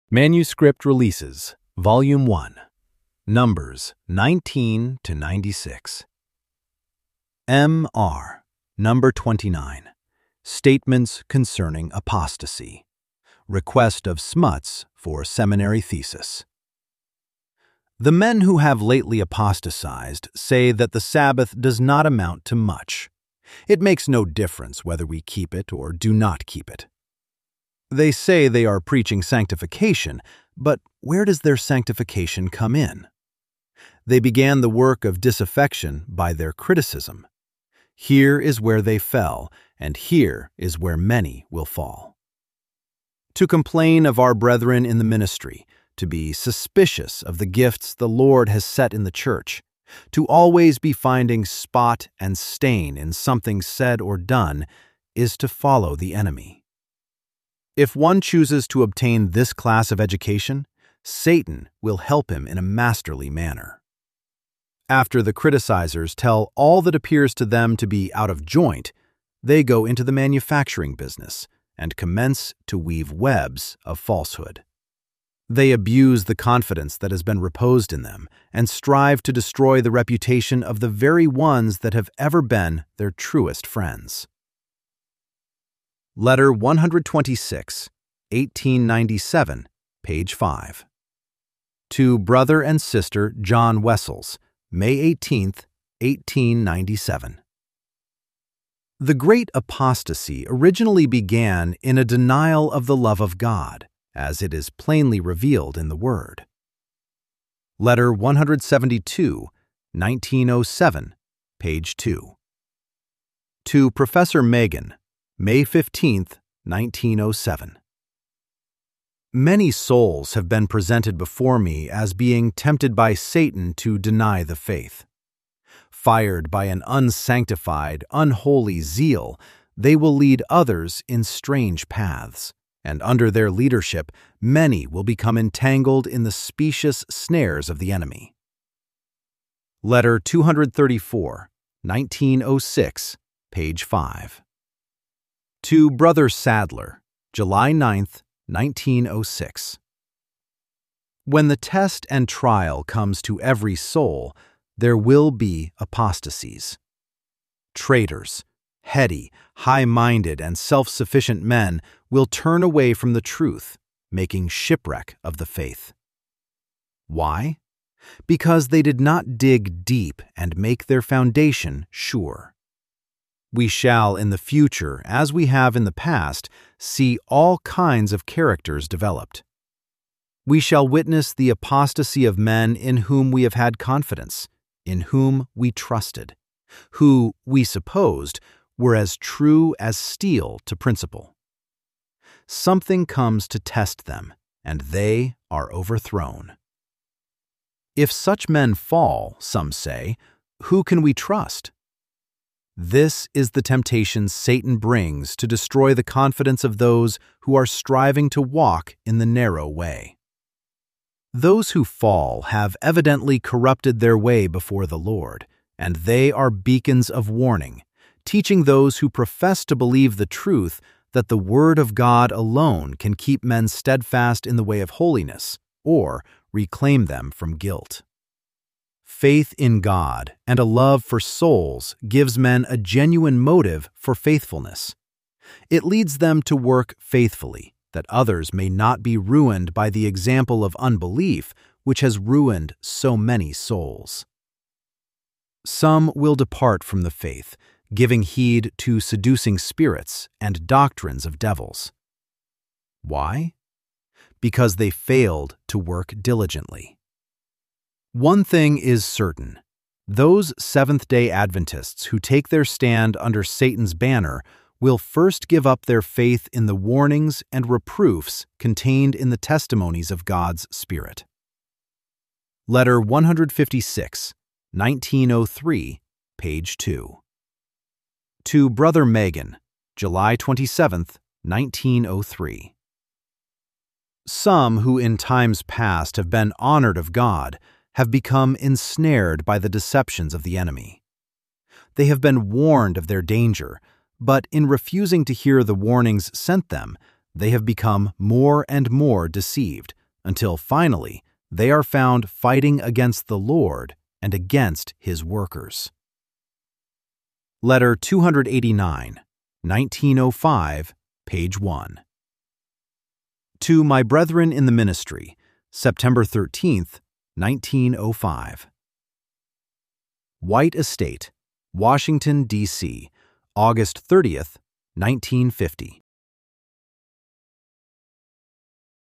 Manuscript Releases, Volume 1, Numbers 19 to 96. M.R. Number 29, Statements Concerning Apostasy. Request of Smuts for Seminary Thesis. The men who have lately apostatized say that the Sabbath does not amount to much. It makes no difference whether we keep it or do not keep it. They say they are preaching sanctification, but where does their sanctification come in? They began the work of disaffection by their criticism. Here is where they fell, and here is where many will fall. To complain of our brethren in the ministry, to be suspicious of the gifts the Lord has set in the church, to always be finding spot and stain in something said or done, is to follow the enemy. If one chooses to obtain this class of education, Satan will help him in a masterly manner. After the criticizers tell all that appears to them to be out of joint, they go into the manufacturing business and commence to weave webs of falsehood. They abuse the confidence that has been reposed in them and strive to destroy the reputation of the very ones that have ever been their truest friends. Letter 126, 1897, page 5. To Brother and Sister John Wessels, May 18, 1897. The great apostasy originally began in a denial of the love of God, as it is plainly revealed in the Word. Letter 172, 1907, page 2. To Professor Megan, May 15, 1907. Many souls have been presented before me as being tempted by Satan to deny the faith. Fired by an unsanctified, unholy zeal, they will lead others in strange paths, and under their leadership, many will become entangled in the specious snares of the enemy. Letter 234, 1906, page 5. To Brother Sadler, July 9, 1906. When the test and trial comes to every soul, there will be apostasies. Traitors, heady, high-minded, and self-sufficient men will turn away from the truth, making shipwreck of the faith. Why? Because they did not dig deep and make their foundation sure. We shall in the future, as we have in the past, see all kinds of characters developed. We shall witness the apostasy of men in whom we have had confidence, in whom we trusted, who, we supposed, were as true as steel to principle. Something comes to test them, and they are overthrown. If such men fall, some say, who can we trust? This is the temptation Satan brings to destroy the confidence of those who are striving to walk in the narrow way. Those who fall have evidently corrupted their way before the Lord, and they are beacons of warning, teaching those who profess to believe the truth that the Word of God alone can keep men steadfast in the way of holiness, or reclaim them from guilt. Faith in God and a love for souls gives men a genuine motive for faithfulness. It leads them to work faithfully, that others may not be ruined by the example of unbelief which has ruined so many souls. Some will depart from the faith, giving heed to seducing spirits and doctrines of devils. Why? Because they failed to work diligently. One thing is certain. Those Seventh-day Adventists who take their stand under Satan's banner will first give up their faith in the warnings and reproofs contained in the testimonies of God's Spirit. Letter 156, 1903, page 2. To Brother Megan, July 27, 1903. Some who in times past have been honored of God have become ensnared by the deceptions of the enemy. They have been warned of their danger, but in refusing to hear the warnings sent them, they have become more and more deceived, until finally they are found fighting against the Lord and against His workers. Letter 289, 1905, page 1. To my brethren in the ministry, September 13th, 1905. White Estate, Washington, D.C., August 30th, 1950.